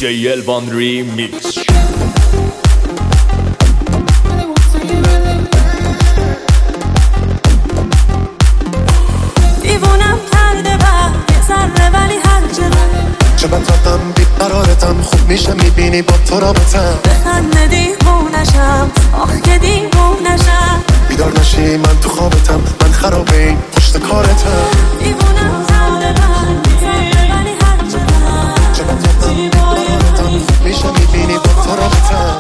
Elvan Remix. دیوونم کرده بعد یه ذره ولی هر چه بطاقم بیقرارتم خوب میشه میبینی با تو رابطم بخنده دیوونشم آخ که دیوونشم بیدار نشی من تو خوابتم من خرابه این پشت کارتم دیوونم کرده بعد یه ذره ولی هر چه بطاقم بیقرارتم خوب میشه میبینی با تو رابطم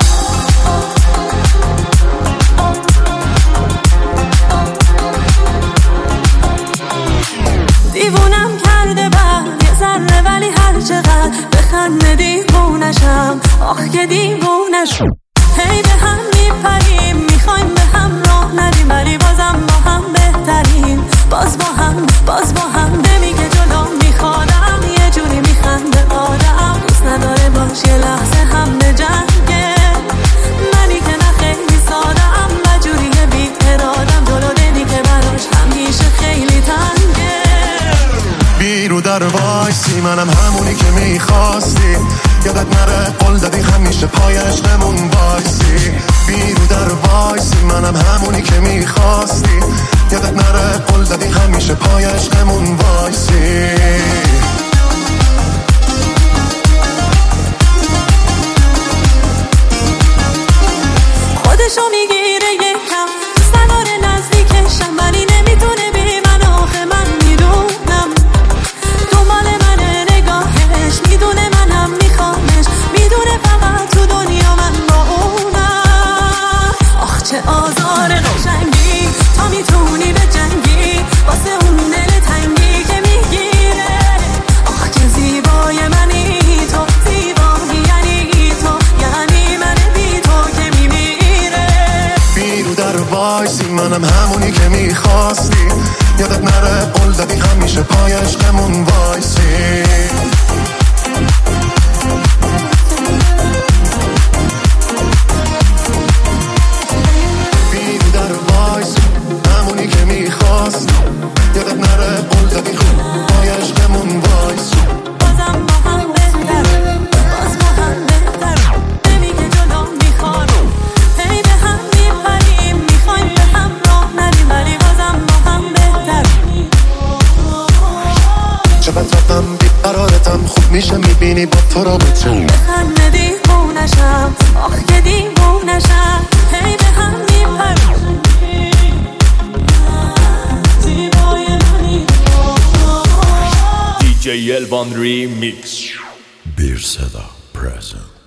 دیوونم کرده بعد یه ذره ولی هر چقدر بخنده دیوونشم آخ که دیوونشم هی به هم میپریم میخوایم به هم راه ندیم ولی بازم با هم بهترین باز با هم نمیگه جلو میخوادم یه جوری میخنده آدم دوست نداره باش یه لحظه هم به جنگه منی که نه خیلی سادم و جوریه بی ارادم جلو دلی که براش همیشه خیلی تنگه بیرو در وایسی منم همونی که میخواستی یادت نره قول دادی همیشه پای عشقمون وایسی بیرو در وایسی منم همونی که میخواستی یادت نره قول دادی همیشه پای عشقمون وایسی خودشو میگیره یکم دوست نداره نزدیکشم ولی نمیتونه بی من آخه من میدونم دنبال منه نگاهش میدونه منم میخوامش میدونه فقط تو دنیا من با اونم آخ چه آزار قشنگی تا میتونی به جنگی واسه اون دل تنگی که میگیره آخ که زیبای منی تو زیبایی یعنی تو یعنی من بی تو که میمیره بیرو در وایسی منم همونی که میخواستی یادت نره قول دادی همیشه پای عشقمون وایسی بیرو در وایسی همونی که میخواستی یادت نره قول دادی پای عشقمون وایسی بازم با هم بهتر باز با هم بهتر نمیگه جلو میخواد هی به هم میپریم میخوایم به هم راه ندیم ولی بازم با هم بهتر چه بطاقم بیقرارتم خوب میشه میبینی با تو رابطم بخنده دیوونشم آخ که دیوونشم هی به هم میپریم زیبای منی Elvan Remix. Bir Seda present.